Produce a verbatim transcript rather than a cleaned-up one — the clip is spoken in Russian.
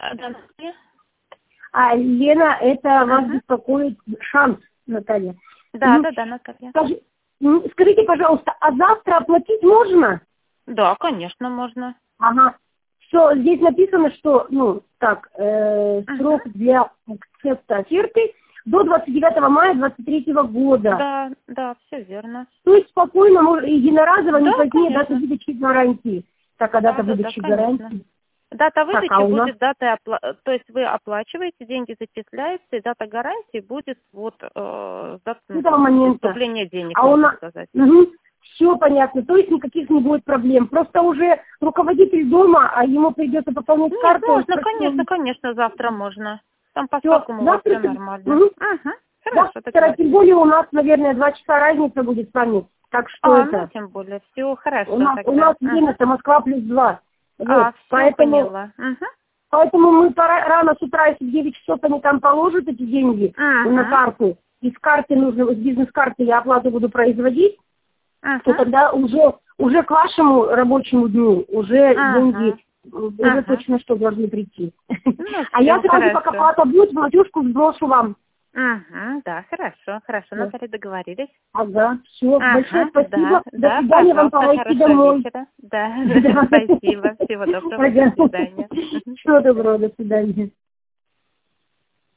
А, да, Наталья? А, Лена, это вас Ага. беспокоит шанс, Наталья. Да, М, да, да, Наталья. скажи- м, Скажите, пожалуйста, а завтра оплатить можно? Да, конечно, можно. Ага. Все, здесь написано, что, ну, так, э, Ага. срок для акцепта оферты до двадцать девятого мая двадцать третьего года. Да, да, все верно. То есть спокойно, может, единоразово, не Да, позднее даты конечно. выдачи гарантии. Так, а дата Да, да, да, выдачи конечно. гарантии? Дата Так, выдачи а у нас будет дата, опла- то есть вы оплачиваете, деньги зачисляются, и дата гарантии будет вот э, с даты с этого момента. поступления денег, А у можно нас... сказать. Все понятно, то есть никаких не будет проблем. Просто уже руководитель дома, а ему придется пополнять Нет, карту, он можно, спросил, конечно, конечно, завтра можно. Там по все, стокам у вас завтра, все ты- нормально. мгм. Угу. Хорошо, завтра, тем договорились. более у нас, наверное, два часа разница будет с вами. Так что А, ну это, тем более, все у хорошо нас, у тогда. нас Угу. время-то Москва плюс два. Вот, А, все поэтому, поняла. Угу. поэтому мы пора, рано с утра, если в девять часов они там положат эти деньги на Угу. карту, и с карты нужно, с бизнес-карты я оплату буду производить, то Угу. тогда уже, уже к вашему рабочему дню уже деньги Ага. м, уже Ага. точно что должны прийти. Ну А я все сразу, как хорошо. оплата будет, платежку сброшу вам. Угу. Да, хорошо, хорошо, Да. Наталья, договорились. Ага, все. Большое Ага, да, спасибо. До да, свидания, вам пожалуйста, пора идти хорошего домой. вечера. Да, Да. спасибо, всего доброго, до Ага. свидания. Мгм. Всего доброго, до свидания.